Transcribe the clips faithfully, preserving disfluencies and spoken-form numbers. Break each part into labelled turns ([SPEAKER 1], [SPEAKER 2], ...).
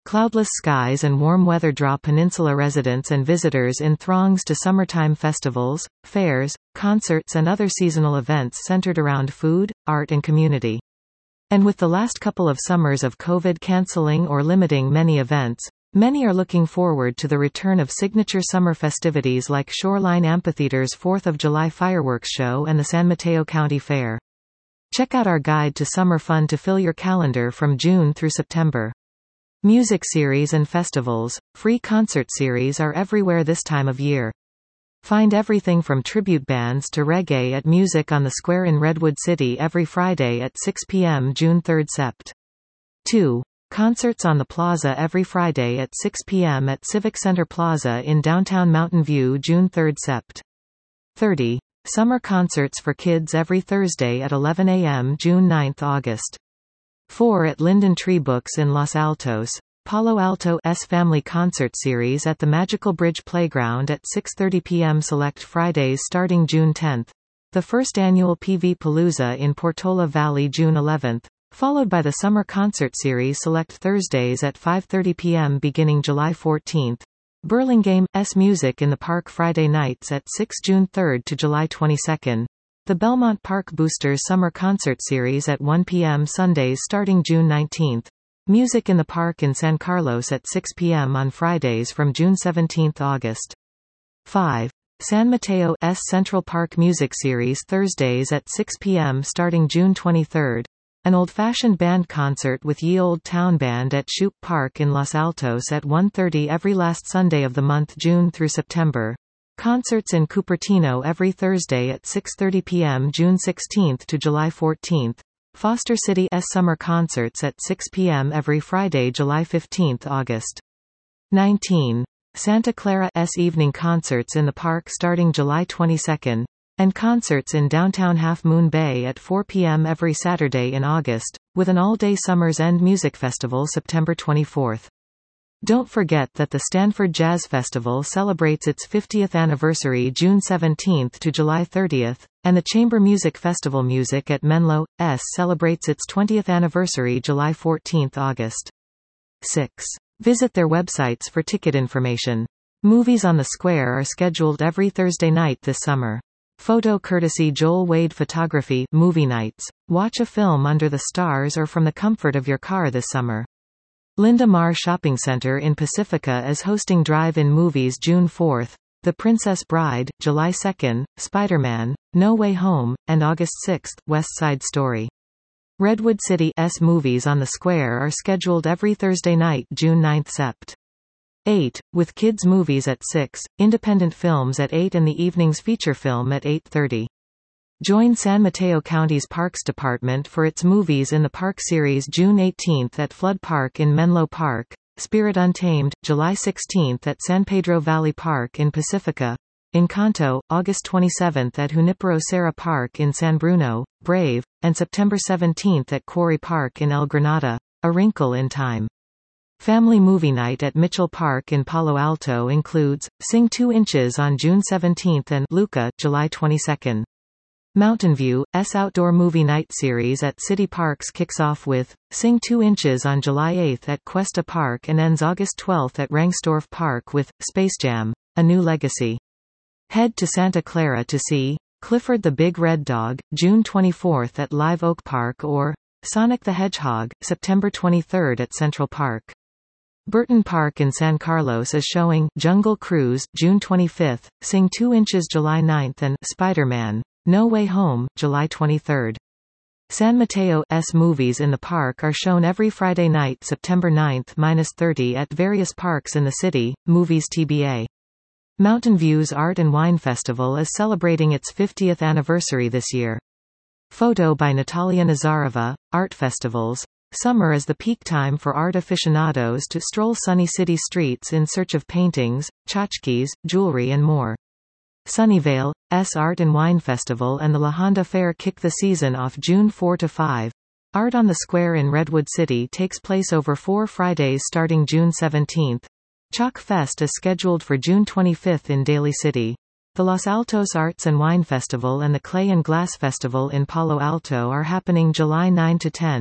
[SPEAKER 1] Cloudless skies and warm weather draw peninsula residents and visitors in throngs to summertime festivals, fairs, concerts and other seasonal events centered around food, art and community. And with the last couple of summers of COVID canceling or limiting many events, many are looking forward to the return of signature summer festivities like Shoreline Amphitheater's fourth of July fireworks show and the San Mateo County Fair. Check out our guide to summer fun to fill your calendar from June through September. Music series and festivals, free concert series are everywhere this time of year. Find everything from tribute bands to reggae at Music on the Square in Redwood City every Friday at six p m June third Sept. two. Concerts on the Plaza every Friday at six p m at Civic Center Plaza in downtown Mountain View June third Sept. thirty. Summer concerts for kids every Thursday at eleven a m June ninth August. four. At Linden Tree Books in Los Altos, Palo Alto's Family Concert Series at the Magical Bridge Playground at six thirty p m select Fridays starting June tenth. The first annual P V Palooza in Portola Valley June eleventh, followed by the Summer Concert Series select Thursdays at five thirty p m beginning July fourteenth. Burlingame's Music in the Park Friday nights at six June third to July twenty-second. The Belmont Park Boosters Summer Concert Series at one p m Sundays starting June nineteenth. Music in the Park in San Carlos at six p m on Fridays from June seventeenth August. five. San Mateo's Central Park Music Series Thursdays at six p m starting June twenty-third. An old-fashioned band concert with Ye Old Town Band at Shoup Park in Los Altos at one thirty every last Sunday of the month June through September. Concerts in Cupertino every Thursday at six thirty p m June sixteenth to July fourteenth. Foster City's Summer Concerts at six p m every Friday July fifteenth August. nineteen. Santa Clara's Evening Concerts in the Park starting July twenty-second. And concerts in downtown Half Moon Bay at four p m every Saturday in August, with an all-day Summer's End Music Festival September twenty-fourth. Don't forget that the Stanford Jazz Festival celebrates its fiftieth anniversary June seventeenth to July thirtieth, and the Chamber Music Festival Music at Menlo's celebrates its twentieth anniversary July fourteenth August. six. Visit their websites for ticket information. Movies on the Square are scheduled every Thursday night this summer. Photo courtesy Joel Wade Photography Movie Nights. Watch a film under the stars or from the comfort of your car this summer. Linda Mar Shopping Center in Pacifica is hosting drive-in movies June fourth, The Princess Bride, July second, Spider-Man, No Way Home, and August sixth, West Side Story. Redwood City's movies on the Square are scheduled every Thursday night June ninth Sept. eight. With kids' movies at six, independent films at eight and the evening's feature film at eight thirty. Join San Mateo County's Parks Department for its Movies in the Park series June eighteenth at Flood Park in Menlo Park, Spirit Untamed, July sixteenth at San Pedro Valley Park in Pacifica, Encanto, August twenty-seventh at Junipero Serra Park in San Bruno, Brave, and September seventeenth at Quarry Park in El Granada, A Wrinkle in Time. Family Movie Night at Mitchell Park in Palo Alto includes Sing two inches on June seventeenth and Luca, July twenty-second. Mountain View's Outdoor Movie Night series at City Parks kicks off with Sing two inches on July eighth at Cuesta Park and ends August twelfth at Rangsdorf Park with Space Jam: A New Legacy. Head to Santa Clara to see Clifford the Big Red Dog, June twenty-fourth at Live Oak Park, or Sonic the Hedgehog, September twenty-third at Central Park. Burton Park in San Carlos is showing Jungle Cruise, June twenty-fifth, Sing two inches July ninth and Spider-Man: No Way Home, July twenty-third. San Mateo's movies in the park are shown every Friday night September ninth to thirtieth at various parks in the city. Movies T B A. Mountain View's Art and Wine Festival is celebrating its fiftieth anniversary this year. Photo by Natalia Nazarova. Art festivals. Summer is the peak time for art aficionados to stroll sunny city streets in search of paintings, tchotchkes, jewelry and more. Sunnyvale's Art and Wine Festival and the La Honda Fair kick the season off June fourth to fifth. Art on the Square in Redwood City takes place over four Fridays starting June seventeenth. Chalk Fest is scheduled for June twenty-fifth in Daly City. The Los Altos Arts and Wine Festival and the Clay and Glass Festival in Palo Alto are happening July ninth to tenth.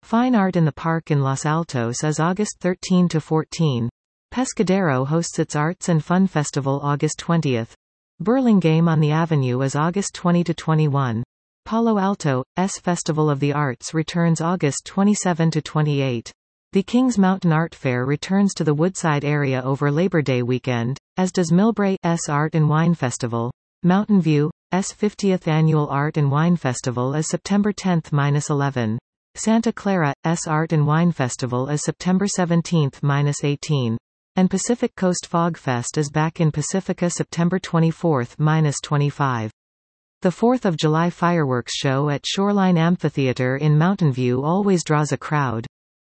[SPEAKER 1] Fine Art in the Park in Los Altos is August thirteenth to fourteenth. Pescadero hosts its Arts and Fun Festival August twentieth. Burlingame on the Avenue is August twentieth to twenty-first. Palo Alto's Festival of the Arts returns August twenty-seventh to twenty-eighth. The Kings Mountain Art Fair returns to the Woodside area over Labor Day weekend, as does Millbrae's Art and Wine Festival. Mountain View's fiftieth Annual Art and Wine Festival is September tenth to eleventh. Santa Clara's Art and Wine Festival is September seventeenth to eighteenth. And Pacific Coast Fog Fest is back in Pacifica September twenty-fourth to twenty-fifth. The fourth of July fireworks show at Shoreline Amphitheater in Mountain View always draws a crowd.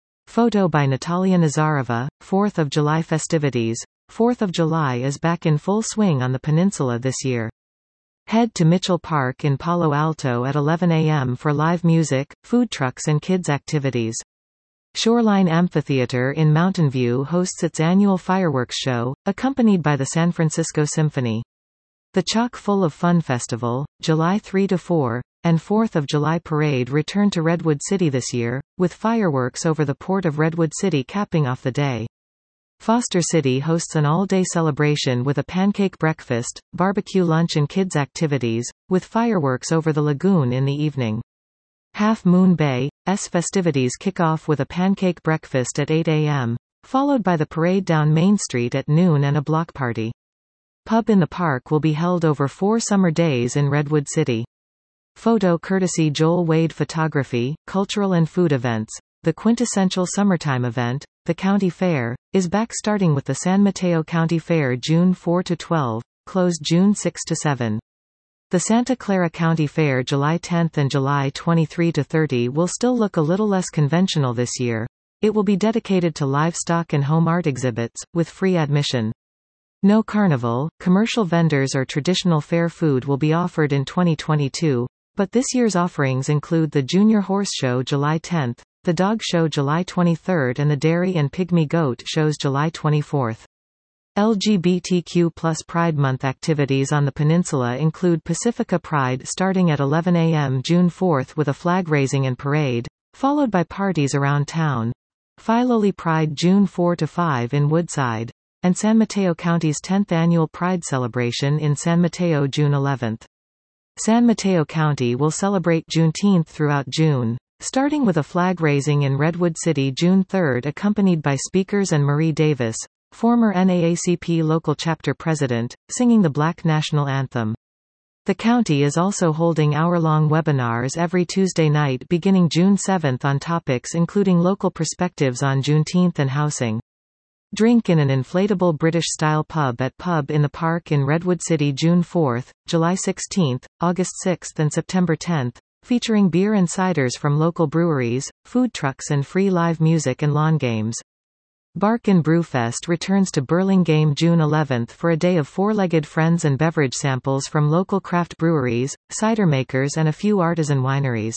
[SPEAKER 1] Photo by Natalia Nazarova. fourth of July festivities. fourth of July is back in full swing on the peninsula this year. Head to Mitchell Park in Palo Alto at eleven a m for live music, food trucks and kids activities. Shoreline Amphitheater in Mountain View hosts its annual fireworks show, accompanied by the San Francisco Symphony. The Chock full of Fun Festival, July third to fourth, and fourth of July Parade return to Redwood City this year, with fireworks over the port of Redwood City capping off the day. Foster City hosts an all-day celebration with a pancake breakfast, barbecue lunch and kids activities, with fireworks over the lagoon in the evening. Half Moon Bay's festivities kick off with a pancake breakfast at eight a m, followed by the parade down Main Street at noon and a block party. Pub in the Park will be held over four summer days in Redwood City. Photo courtesy Joel Wade Photography. Cultural and food events. The quintessential summertime event, the County Fair, is back starting with the San Mateo County Fair June fourth to twelfth, closed June sixth to seventh. The Santa Clara County Fair July tenth and July twenty-third to thirtieth will still look a little less conventional this year. It will be dedicated to livestock and home art exhibits, with free admission. No carnival, commercial vendors or traditional fair food will be offered in twenty twenty-two, but this year's offerings include the Junior Horse Show July tenth, the Dog Show July twenty-third and the Dairy and Pygmy Goat shows July twenty-fourth. L G B T Q plus Pride Month activities on the peninsula include Pacifica Pride starting at eleven a m June fourth with a flag raising and parade, followed by parties around town. Filoli Pride June fourth to fifth in Woodside. And San Mateo County's tenth Annual Pride Celebration in San Mateo June eleventh. San Mateo County will celebrate Juneteenth throughout June, starting with a flag raising in Redwood City June third accompanied by speakers and Marie Davis, former N double A C P local chapter president, singing the Black National Anthem. The county is also holding hour-long webinars every Tuesday night beginning June seventh on topics including local perspectives on Juneteenth and housing. Drink in an inflatable British-style pub at Pub in the Park in Redwood City June fourth, July sixteenth, August sixth and September tenth, featuring beer and ciders from local breweries, food trucks and free live music and lawn games. Bark and Brewfest returns to Burlingame June eleventh for a day of four-legged friends and beverage samples from local craft breweries, cider makers and a few artisan wineries.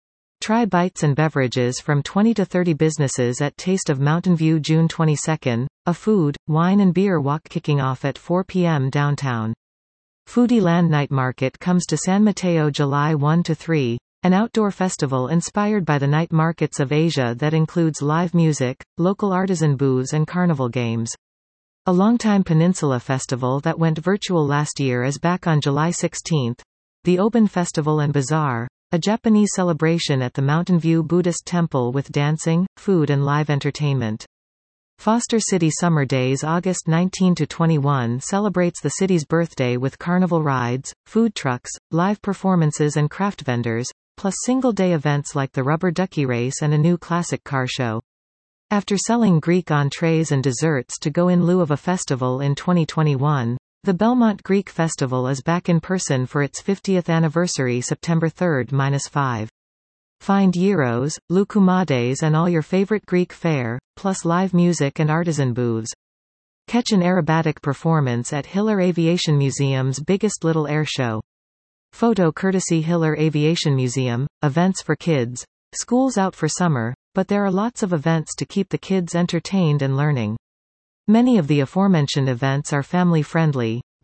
[SPEAKER 1] Try bites and beverages from twenty to thirty businesses at Taste of Mountain View June twenty-second, a food, wine and beer walk kicking off at four p m downtown. Foodie Land Night Market comes to San Mateo July first to third, an outdoor festival inspired by the night markets of Asia that includes live music, local artisan booths and carnival games. A longtime Peninsula festival that went virtual last year is back on July sixteenth. The Oban Festival and Bazaar, a Japanese celebration at the Mountain View Buddhist Temple with dancing, food and live entertainment. Foster City Summer Days August nineteenth to twenty-first celebrates the city's birthday with carnival rides, food trucks, live performances and craft vendors, plus single-day events like the Rubber Ducky Race and a new classic car show. After selling Greek entrees and desserts to go in lieu of a festival in twenty twenty-one, the Belmont Greek Festival is back in person for its fiftieth anniversary September third to fifth. Find gyros, loukoumades and all your favorite Greek fare, plus live music and artisan booths. Catch an aerobatic performance at Hiller Aviation Museum's Biggest Little Air Show. Photo courtesy Hiller Aviation Museum. Events for kids. School's out for summer, but there are lots of events to keep the kids entertained and learning. Many of the aforementioned events are family-friendly,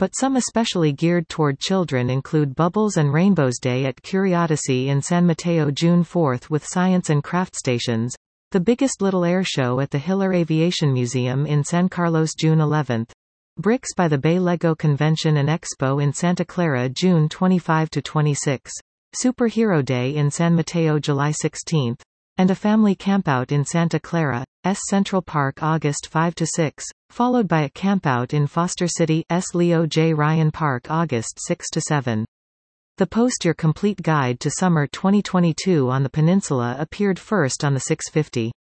[SPEAKER 1] but some especially geared toward children include Bubbles and Rainbows Day at Curiosity in San Mateo June fourth with science and craft stations, the Biggest Little Air Show at the Hiller Aviation Museum in San Carlos June eleventh, Bricks by the Bay Lego Convention and Expo in Santa Clara June twenty-fifth to twenty-sixth, Superhero Day in San Mateo July sixteenth, and a family campout in Santa Clara, S Central Park August fifth to sixth, followed by a campout in Foster City, S Leo J. Ryan Park August sixth to seventh. The Post Your Complete Guide to Summer twenty twenty-two on the Peninsula appeared first on the six fifty.